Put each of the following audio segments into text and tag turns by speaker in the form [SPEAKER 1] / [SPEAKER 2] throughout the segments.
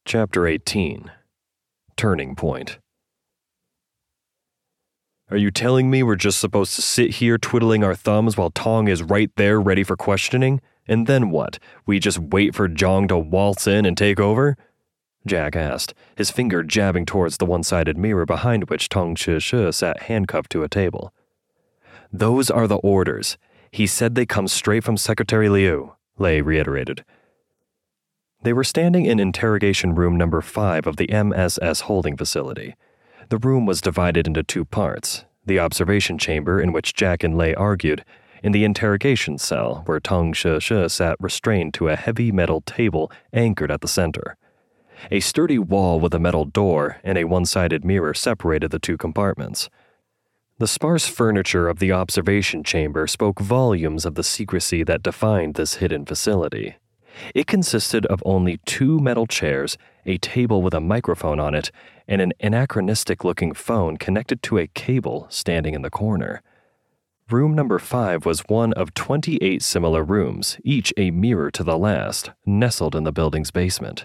[SPEAKER 1] Chapter 18. Turning Point. Are you telling me we're just supposed to sit here twiddling our thumbs while Tong is right there ready for questioning? And then what? We just wait for Zhang to waltz in and take over? Jack asked, his finger jabbing towards the one-sided mirror behind which Tong Shi sat handcuffed to a table. Those are the orders. He said they come straight from Secretary Liu, Lei reiterated. They were standing in interrogation room number 5 of the MSS holding facility. The room was divided into 2 parts, the observation chamber in which Jack and Lei argued, and the interrogation cell where Tong Shi sat restrained to a heavy metal table anchored at the center. A sturdy wall with a metal door and a one-sided mirror separated the 2 compartments. The sparse furniture of the observation chamber spoke volumes of the secrecy that defined this hidden facility. It consisted of only 2 metal chairs, a table with a microphone on it, and an anachronistic-looking phone connected to a cable standing in the corner. Room number 5 was one of 28 similar rooms, each a mirror to the last, nestled in the building's basement.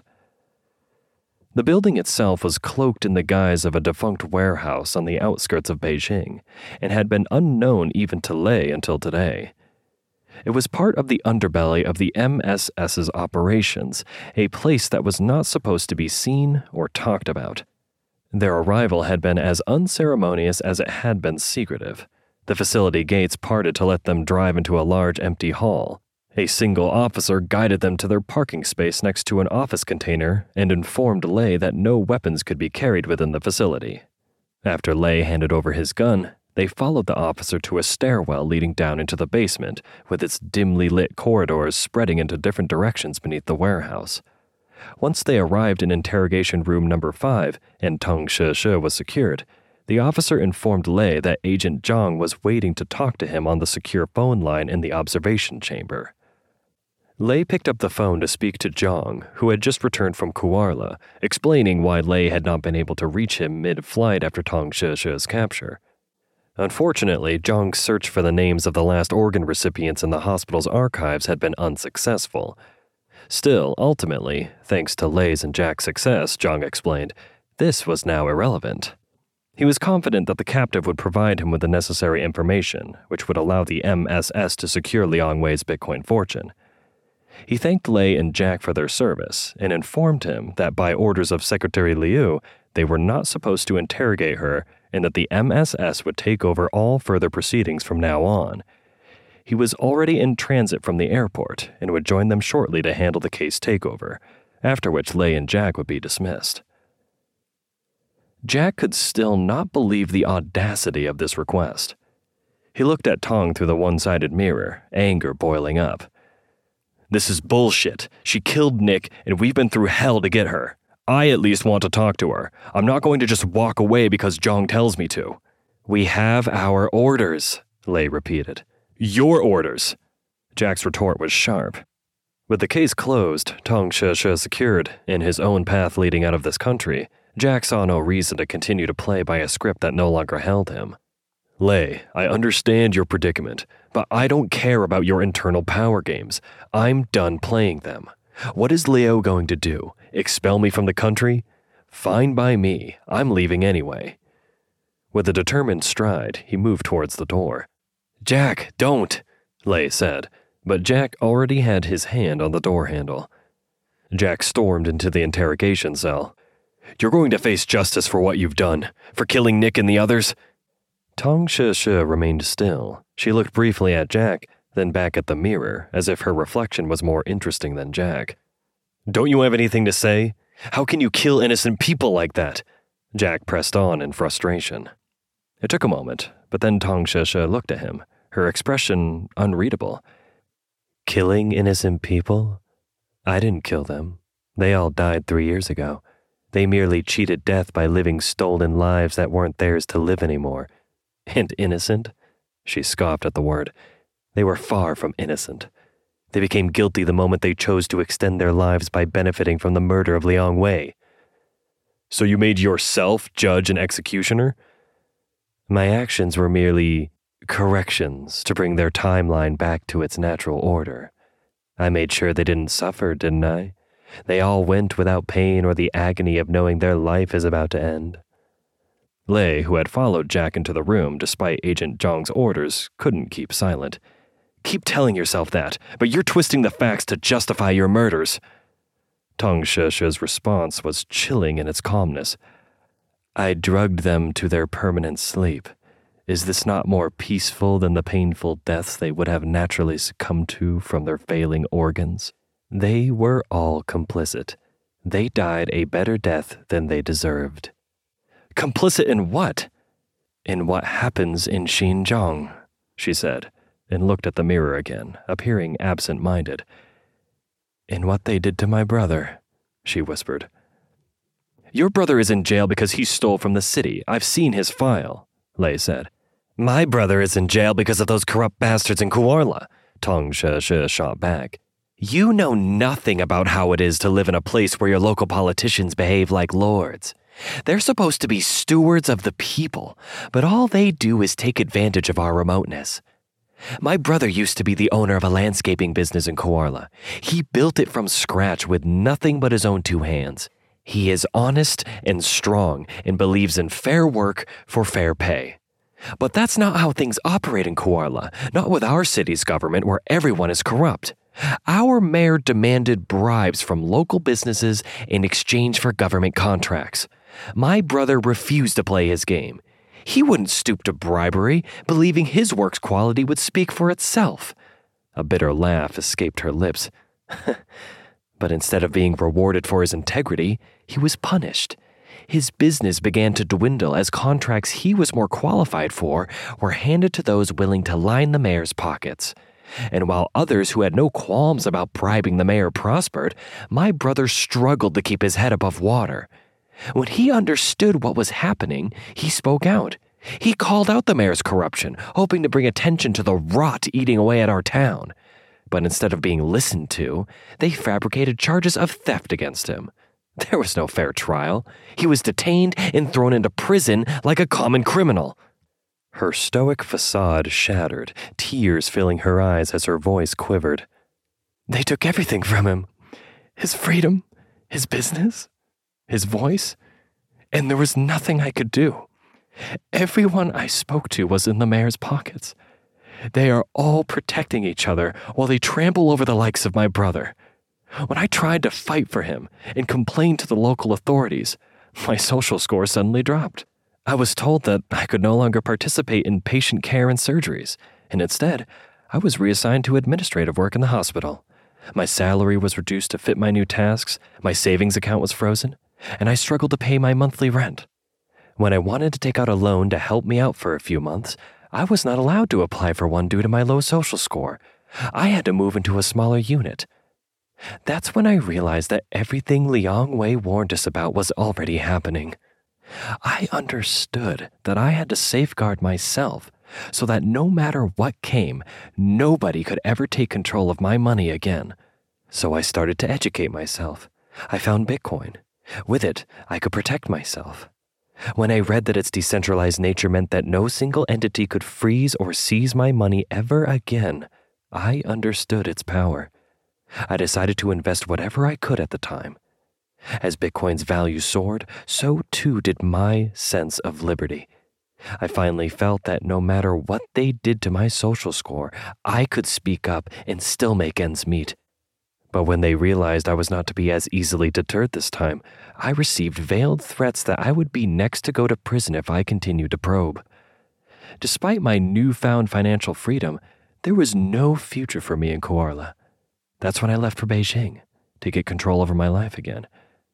[SPEAKER 1] The building itself was cloaked in the guise of a defunct warehouse on the outskirts of Beijing, and had been unknown even to Lei until today. It was part of the underbelly of the MSS's operations, a place that was not supposed to be seen or talked about. Their arrival had been as unceremonious as it had been secretive. The facility gates parted to let them drive into a large empty hall. A single officer guided them to their parking space next to an office container and informed Lei that no weapons could be carried within the facility. After Lei handed over his gun, they followed the officer to a stairwell leading down into the basement, with its dimly lit corridors spreading into different directions beneath the warehouse. Once they arrived in interrogation room number 5 and Tong Shi was secured, the officer informed Lei that Agent Zhang was waiting to talk to him on the secure phone line in the observation chamber. Lei picked up the phone to speak to Zhang, who had just returned from Kuala, explaining why Lei had not been able to reach him mid-flight after Tong Shi's capture. Unfortunately, Zhang's search for the names of the last organ recipients in the hospital's archives had been unsuccessful. Still, ultimately, thanks to Lei's and Jack's success, Zhang explained, this was now irrelevant. He was confident that the captive would provide him with the necessary information, which would allow the MSS to secure Liang Wei's Bitcoin fortune. He thanked Lei and Jack for their service and informed him that by orders of Secretary Liu, they were not supposed to interrogate her and that the MSS would take over all further proceedings from now on. He was already in transit from the airport and would join them shortly to handle the case takeover, after which Lei and Jack would be dismissed. Jack could still not believe the audacity of this request. He looked at Tong through the one-sided mirror, anger boiling up. This is bullshit. She killed Nick, and we've been through hell to get her. I at least want to talk to her. I'm not going to just walk away because Zhang tells me to. We have our orders, Lei repeated. Your orders. Jack's retort was sharp. With the case closed, Tong Shi secured, in his own path leading out of this country, Jack saw no reason to continue to play by a script that no longer held him. Lei, I understand your predicament, but I don't care about your internal power games. I'm done playing them. What is Leo going to do? Expel me from the country? Fine by me. I'm leaving anyway. With a determined stride, he moved towards the door. Jack, don't, Lei said, but Jack already had his hand on the door handle. Jack stormed into the interrogation cell. You're going to face justice for what you've done, for killing Nick and the others. Tong Shi remained still. She looked briefly at Jack, then back at the mirror, as if her reflection was more interesting than Jack. Don't you have anything to say? How can you kill innocent people like that? Jack pressed on in frustration. It took a moment, but then Tong Shi looked at him, her expression unreadable. Killing innocent people? I didn't kill them. They all died 3 years ago. They merely cheated death by living stolen lives that weren't theirs to live anymore. And innocent? She scoffed at the word. They were far from innocent. They became guilty the moment they chose to extend their lives by benefiting from the murder of Liang Wei. So you made yourself judge and executioner? My actions were merely corrections to bring their timeline back to its natural order. I made sure they didn't suffer, didn't I? They all went without pain or the agony of knowing their life is about to end. Lei, who had followed Jack into the room despite Agent Zhang's orders, couldn't keep silent. Keep telling yourself that, but you're twisting the facts to justify your murders. Tong Sheshe's response was chilling in its calmness. I drugged them to their permanent sleep. Is this not more peaceful than the painful deaths they would have naturally succumbed to from their failing organs? They were all complicit. They died a better death than they deserved. Complicit in what? In what happens in Xinjiang, she said, and looked at the mirror again, appearing absent-minded. In what they did to my brother, she whispered. Your brother is in jail because he stole from the city. I've seen his file, Lei said. My brother is in jail because of those corrupt bastards in Kuorla, Tong Sheshe shot back. You know nothing about how it is to live in a place where your local politicians behave like lords. They're supposed to be stewards of the people, but all they do is take advantage of our remoteness. My brother used to be the owner of a landscaping business in Kuorla. He built it from scratch with nothing but his own 2 hands. He is honest and strong and believes in fair work for fair pay. But that's not how things operate in Kuorla, not with our city's government where everyone is corrupt. Our mayor demanded bribes from local businesses in exchange for government contracts. My brother refused to play his game. He wouldn't stoop to bribery, believing his work's quality would speak for itself. A bitter laugh escaped her lips. But instead of being rewarded for his integrity, he was punished. His business began to dwindle as contracts he was more qualified for were handed to those willing to line the mayor's pockets. And while others who had no qualms about bribing the mayor prospered, my brother struggled to keep his head above water. When he understood what was happening, he spoke out. He called out the mayor's corruption, hoping to bring attention to the rot eating away at our town. But instead of being listened to, they fabricated charges of theft against him. There was no fair trial. He was detained and thrown into prison like a common criminal. Her stoic facade shattered, tears filling her eyes as her voice quivered. They took everything from him. His freedom, his business, his voice, and there was nothing I could do. Everyone I spoke to was in the mayor's pockets. They are all protecting each other while they trample over the likes of my brother. When I tried to fight for him and complain to the local authorities, my social score suddenly dropped. I was told that I could no longer participate in patient care and surgeries, and instead, I was reassigned to administrative work in the hospital. My salary was reduced to fit my new tasks, my savings account was frozen, and I struggled to pay my monthly rent. When I wanted to take out a loan to help me out for a few months, I was not allowed to apply for one due to my low social score. I had to move into a smaller unit. That's when I realized that everything Liang Wei warned us about was already happening. I understood that I had to safeguard myself so that no matter what came, nobody could ever take control of my money again. So I started to educate myself. I found Bitcoin. With it, I could protect myself. When I read that its decentralized nature meant that no single entity could freeze or seize my money ever again, I understood its power. I decided to invest whatever I could at the time. As Bitcoin's value soared, so too did my sense of liberty. I finally felt that no matter what they did to my social score, I could speak up and still make ends meet. But when they realized I was not to be as easily deterred this time, I received veiled threats that I would be next to go to prison if I continued to probe. Despite my newfound financial freedom, there was no future for me in Kuorla. That's when I left for Beijing to get control over my life again.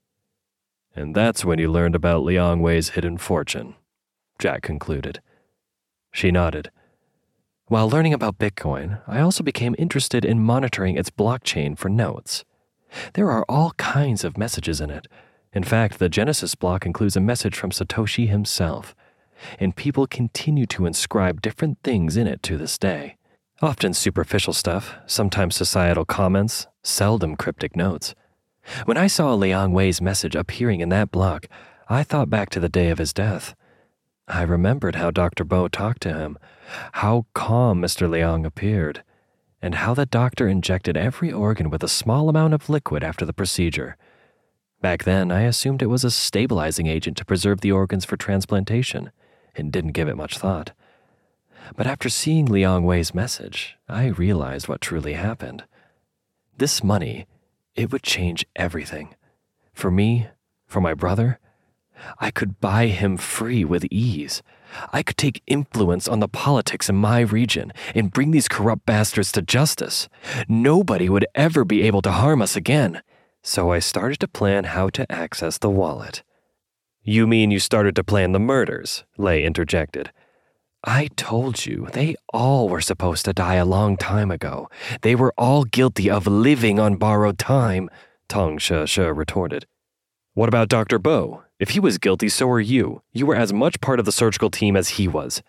[SPEAKER 1] And that's when you learned about Liang Wei's hidden fortune, Jack concluded. She nodded. While learning about Bitcoin, I also became interested in monitoring its blockchain for notes. There are all kinds of messages in it. In fact, the Genesis block includes a message from Satoshi himself, and people continue to inscribe different things in it to this day. Often superficial stuff, sometimes societal comments, seldom cryptic notes. When I saw Liang Wei's message appearing in that block, I thought back to the day of his death. I remembered how Dr. Bo talked to him, how calm Mr. Liang appeared, and how the doctor injected every organ with a small amount of liquid after the procedure. Back then, I assumed it was a stabilizing agent to preserve the organs for transplantation, and didn't give it much thought. But after seeing Liang Wei's message, I realized what truly happened. This money, it would change everything. For me, for my brother, I could buy him free with ease. I could take influence on the politics in my region and bring these corrupt bastards to justice. Nobody would ever be able to harm us again. So I started to plan how to access the wallet. You mean you started to plan the murders? Lei interjected. I told you, they all were supposed to die a long time ago. They were all guilty of living on borrowed time, Tong She retorted. What about Dr. Bo? If he was guilty, so are you. You were as much part of the surgical team as he was.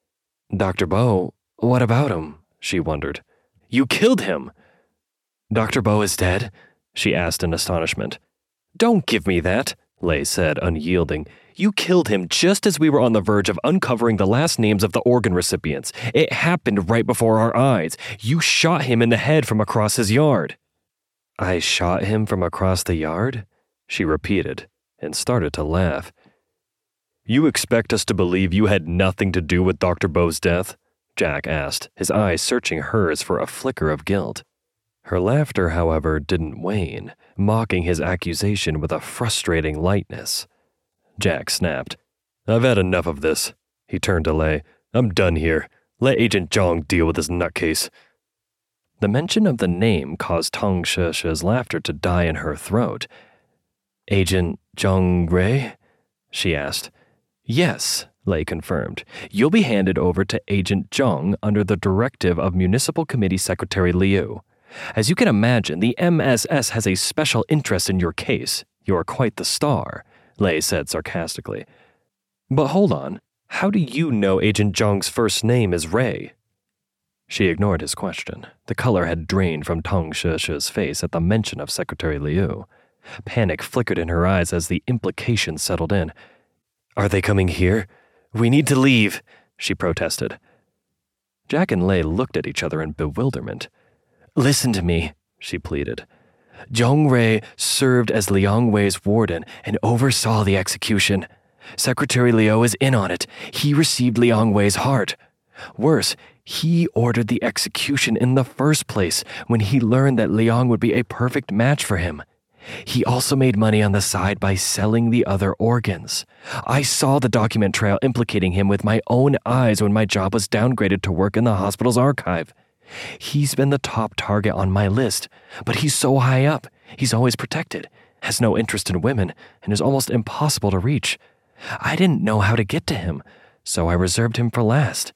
[SPEAKER 1] Dr. Bo, what about him? She wondered. You killed him. Dr. Bo is dead? She asked in astonishment. Don't give me that, Lei said, unyielding. You killed him just as we were on the verge of uncovering the last names of the organ recipients. It happened right before our eyes. You shot him in the head from across his yard. I shot him from across the yard? She repeated, and started to laugh. You expect us to believe you had nothing to do with Dr. Bo's death? Jack asked, his eyes searching hers for a flicker of guilt. Her laughter, however, didn't wane, mocking his accusation with a frustrating lightness. Jack snapped. I've had enough of this. He turned to Lei. I'm done here. Let Agent Zhang deal with this nutcase. The mention of the name caused Tong She's laughter to die in her throat. Agent Zhang Rui? She asked. Yes, Lei confirmed. You'll be handed over to Agent Zhang under the directive of Municipal Committee Secretary Liu. As you can imagine, the MSS has a special interest in your case. You're quite the star, Lei said sarcastically. But hold on, how do you know Agent Zhang's first name is Ray? She ignored his question. The color had drained from Tong She's face at the mention of Secretary Liu. Panic flickered in her eyes as the implication settled in. Are they coming here? We need to leave, she protested. Jack and Lei looked at each other in bewilderment. Listen to me, she pleaded. Zhang Rui served as Liang Wei's warden and oversaw the execution. Secretary Liu is in on it. He received Liang Wei's heart. Worse, he ordered the execution in the first place when he learned that Liang would be a perfect match for him. He also made money on the side by selling the other organs. I saw the document trail implicating him with my own eyes when my job was downgraded to work in the hospital's archive. He's been the top target on my list, but he's so high up, he's always protected, has no interest in women, and is almost impossible to reach. I didn't know how to get to him, so I reserved him for last.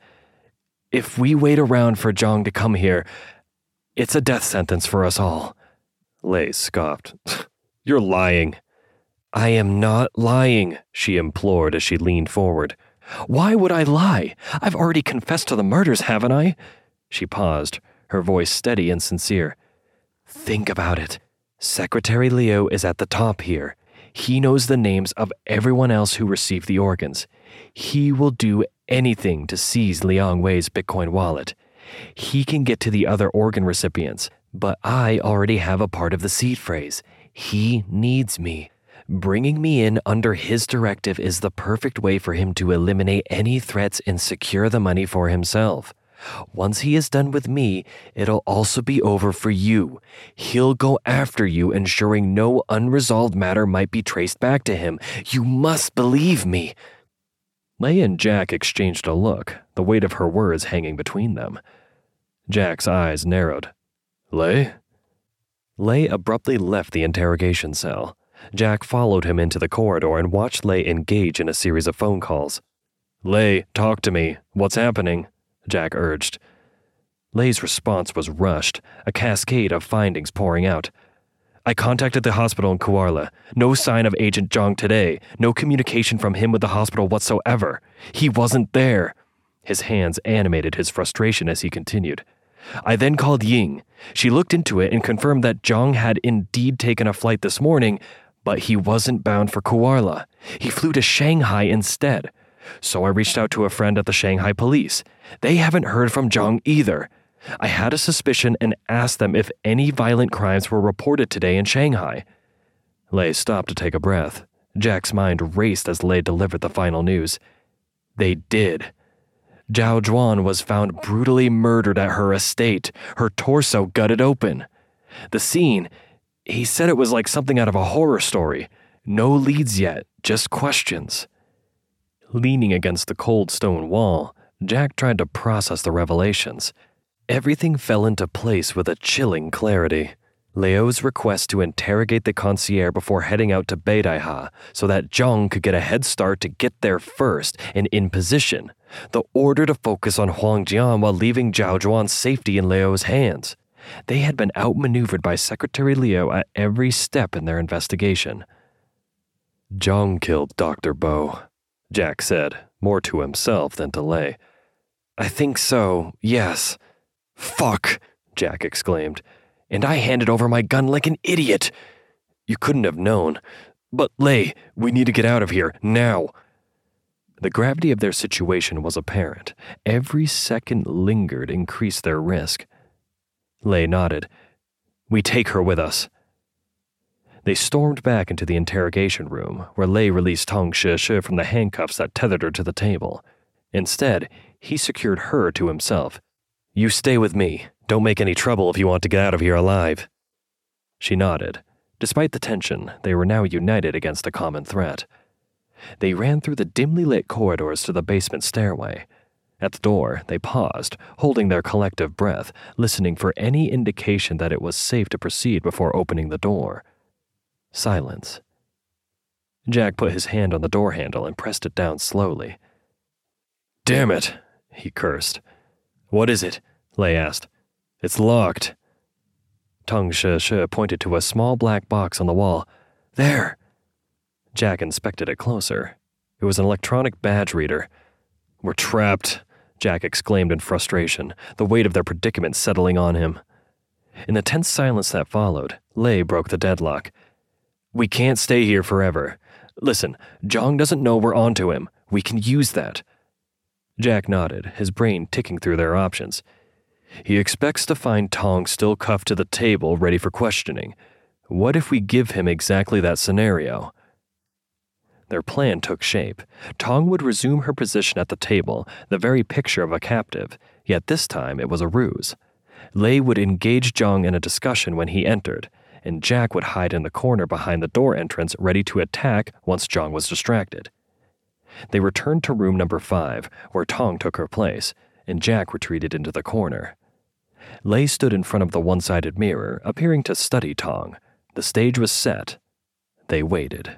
[SPEAKER 1] If we wait around for Zhang to come here, it's a death sentence for us all. Lei scoffed. You're lying. I am not lying, she implored as she leaned forward. Why would I lie? I've already confessed to the murders, haven't I? She paused, her voice steady and sincere. Think about it. Secretary Liu is at the top here. He knows the names of everyone else who received the organs. He will do anything to seize Liang Wei's Bitcoin wallet. He can get to the other organ recipients, but I already have a part of the seed phrase. He needs me. Bringing me in under his directive is the perfect way for him to eliminate any threats and secure the money for himself. Once he is done with me, it'll also be over for you. He'll go after you, ensuring no unresolved matter might be traced back to him. You must believe me. Lei and Jack exchanged a look, the weight of her words hanging between them. Jack's eyes narrowed. Lei? Lei abruptly left the interrogation cell. Jack followed him into the corridor and watched Lei engage in a series of phone calls. Lei, talk to me. What's happening? Jack urged. Lei's response was rushed, a cascade of findings pouring out. I contacted the hospital in Kuala. No sign of Agent Zhang today. No communication from him with the hospital whatsoever. He wasn't there. His hands animated his frustration as he continued. I then called Ying. She looked into it and confirmed that Zhang had indeed taken a flight this morning, but he wasn't bound for Kuala. He flew to Shanghai instead. So I reached out to a friend at the Shanghai police. They haven't heard from Zhang either. I had a suspicion and asked them if any violent crimes were reported today in Shanghai. Lei stopped to take a breath. Jack's mind raced as Lei delivered the final news. They did. Zhao Zhuan was found brutally murdered at her estate, her torso gutted open. The scene, he said it was like something out of a horror story. No leads yet, just questions. Leaning against the cold stone wall, Jack tried to process the revelations. Everything fell into place with a chilling clarity. Leo's request to interrogate the concierge before heading out to Beidaiha so that Zhang could get a head start to get there first and in position. The order to focus on Huang Jian while leaving Zhao Zhuan's safety in Leo's hands. They had been outmaneuvered by Secretary Liu at every step in their investigation. Zhang killed Dr. Bo, Jack said, more to himself than to Lei. I think so, yes. Fuck, Jack exclaimed. And I handed over my gun like an idiot. You couldn't have known. But Lei, we need to get out of here, now. The gravity of their situation was apparent. Every second lingered increased their risk. Lei nodded. We take her with us. They stormed back into the interrogation room, where Lei released Tong Shi from the handcuffs that tethered her to the table. Instead, he secured her to himself. You stay with me. Don't make any trouble if you want to get out of here alive. She nodded. Despite the tension, they were now united against a common threat. They ran through the dimly lit corridors to the basement stairway. At the door, they paused, holding their collective breath, listening for any indication that it was safe to proceed before opening the door. Silence. Jack put his hand on the door handle and pressed it down slowly. Damn it, he cursed. What is it? Lei asked. It's locked. Tong Shi pointed to a small black box on the wall. There. Jack inspected it closer. It was an electronic badge reader. We're trapped, Jack exclaimed in frustration, the weight of their predicament settling on him. In the tense silence that followed, Lei broke the deadlock. We can't stay here forever. Listen, Zhang doesn't know we're onto him. We can use that. Jack nodded, his brain ticking through their options. He expects to find Tong still cuffed to the table, ready for questioning. What if we give him exactly that scenario? Their plan took shape. Tong would resume her position at the table, the very picture of a captive, yet this time it was a ruse. Lei would engage Zhang in a discussion when he entered, and Jack would hide in the corner behind the door entrance ready to attack once Zhang was distracted. They returned to room number 5, where Tong took her place, and Jack retreated into the corner. Lei stood in front of the one-sided mirror, appearing to study Tong. The stage was set. They waited.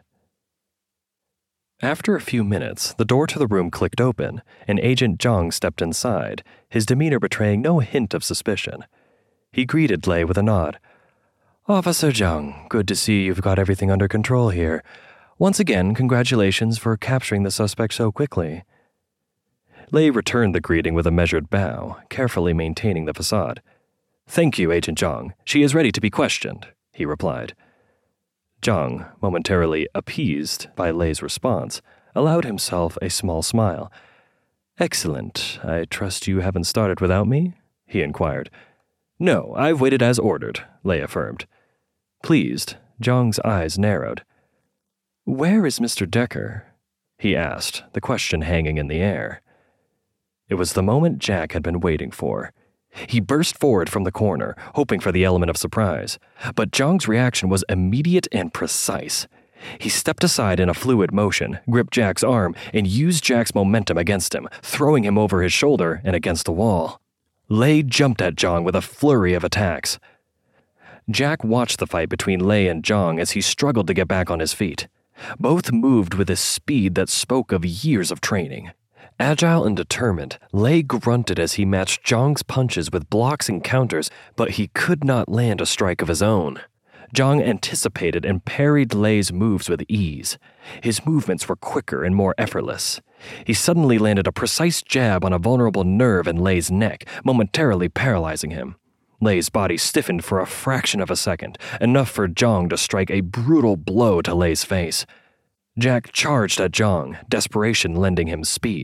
[SPEAKER 1] After a few minutes, the door to the room clicked open, and Agent Zhang stepped inside, his demeanor betraying no hint of suspicion. He greeted Lei with a nod. Officer Zhang, good to see you've got everything under control here. Once again, congratulations for capturing the suspect so quickly. Lei returned the greeting with a measured bow, carefully maintaining the facade. Thank you, Agent Zhang. She is ready to be questioned, he replied. Zhang, momentarily appeased by Lei's response, allowed himself a small smile. Excellent. I trust you haven't started without me? He inquired. No, I've waited as ordered, Lei affirmed. Pleased, Zhang's eyes narrowed. Where is Mr. Decker? He asked, the question hanging in the air. It was the moment Jack had been waiting for. He burst forward from the corner, hoping for the element of surprise. But Zhang's reaction was immediate and precise. He stepped aside in a fluid motion, gripped Jack's arm, and used Jack's momentum against him, throwing him over his shoulder and against the wall. Lei jumped at Zhang with a flurry of attacks. Jack watched the fight between Lei and Zhang as he struggled to get back on his feet. Both moved with a speed that spoke of years of training. Agile and determined, Lei grunted as he matched Zhang's punches with blocks and counters, but he could not land a strike of his own. Zhang anticipated and parried Lei's moves with ease. His movements were quicker and more effortless. He suddenly landed a precise jab on a vulnerable nerve in Lei's neck, momentarily paralyzing him. Lei's body stiffened for a fraction of a second, enough for Zhang to strike a brutal blow to Lei's face. Jack charged at Zhang, desperation lending him speed.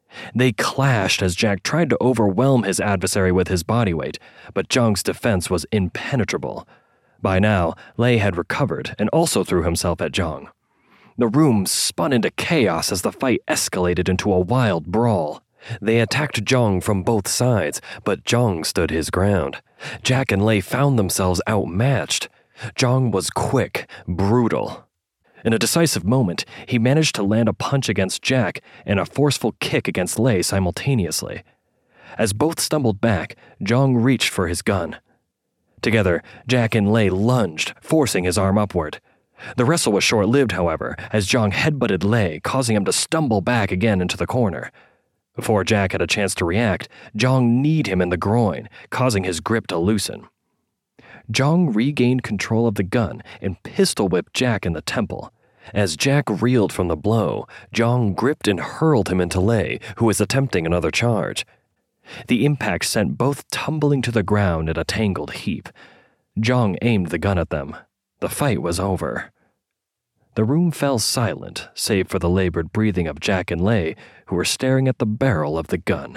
[SPEAKER 1] They clashed as Jack tried to overwhelm his adversary with his body weight, but Zhang's defense was impenetrable. By now, Lei had recovered and also threw himself at Zhang. The room spun into chaos as the fight escalated into a wild brawl. They attacked Zhang from both sides, but Zhang stood his ground. Jack and Lei found themselves outmatched. Zhang was quick, brutal. In a decisive moment, he managed to land a punch against Jack and a forceful kick against Lei simultaneously. As both stumbled back, Zhang reached for his gun. Together, Jack and Lei lunged, forcing his arm upward. The wrestle was short-lived, however, as Zhang headbutted Lei, causing him to stumble back again into the corner. Before Jack had a chance to react, Zhang kneed him in the groin, causing his grip to loosen. Zhang regained control of the gun and pistol-whipped Jack in the temple. As Jack reeled from the blow, Zhang gripped and hurled him into Lei, who was attempting another charge. The impact sent both tumbling to the ground in a tangled heap. Zhang aimed the gun at them. The fight was over. The room fell silent, save for the labored breathing of Jack and Lei, who were staring at the barrel of the gun.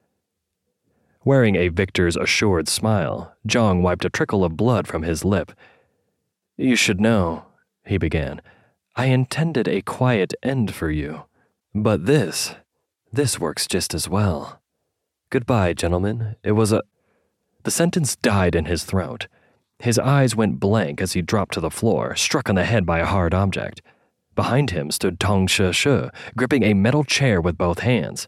[SPEAKER 1] Wearing a victor's assured smile, Zhang wiped a trickle of blood from his lip. "You should know," he began, "I intended a quiet end for you. But this works just as well. Goodbye, gentlemen. It was a—" The sentence died in his throat. His eyes went blank as he dropped to the floor, struck on the head by a hard object. Behind him stood Tong Shi, gripping a metal chair with both hands.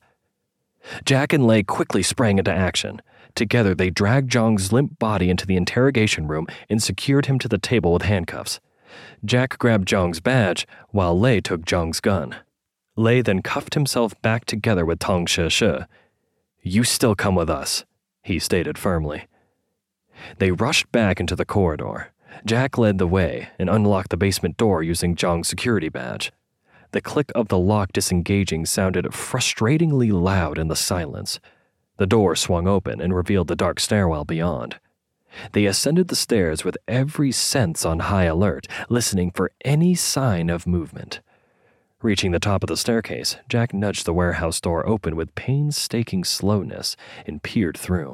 [SPEAKER 1] Jack and Lei quickly sprang into action. Together, they dragged Zhang's limp body into the interrogation room and secured him to the table with handcuffs. Jack grabbed Zhang's badge, while Lei took Zhang's gun. Lei then cuffed himself back together with Tong Shi. "You still come with us," he stated firmly. They rushed back into the corridor. Jack led the way and unlocked the basement door using Zhang's security badge. The click of the lock disengaging sounded frustratingly loud in the silence. The door swung open and revealed the dark stairwell beyond. They ascended the stairs with every sense on high alert, listening for any sign of movement. Reaching the top of the staircase, Jack nudged the warehouse door open with painstaking slowness and peered through.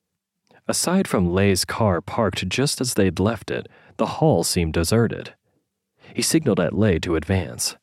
[SPEAKER 1] Aside from Lei's car parked just as they'd left it, the hall seemed deserted. He signaled at Lei to advance.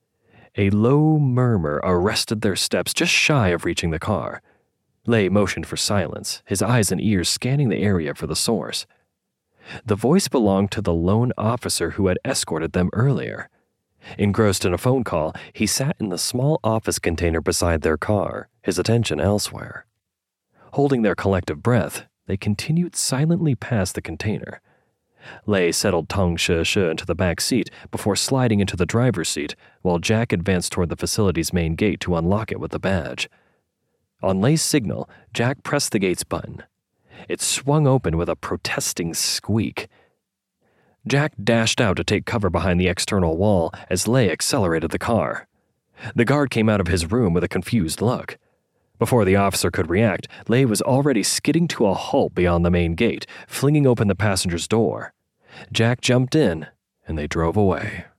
[SPEAKER 1] A low murmur arrested their steps just shy of reaching the car. Lei motioned for silence, his eyes and ears scanning the area for the source. The voice belonged to the lone officer who had escorted them earlier. Engrossed in a phone call, he sat in the small office container beside their car, his attention elsewhere. Holding their collective breath, they continued silently past the container. Lei settled Tong Shi into the back seat before sliding into the driver's seat, while Jack advanced toward the facility's main gate to unlock it with the badge. On Lei's signal, Jack pressed the gate's button. It swung open with a protesting squeak. Jack dashed out to take cover behind the external wall as Lei accelerated the car. The guard came out of his room with a confused look. Before the officer could react, Lei was already skidding to a halt beyond the main gate, flinging open the passenger's door. Jack jumped in, and they drove away.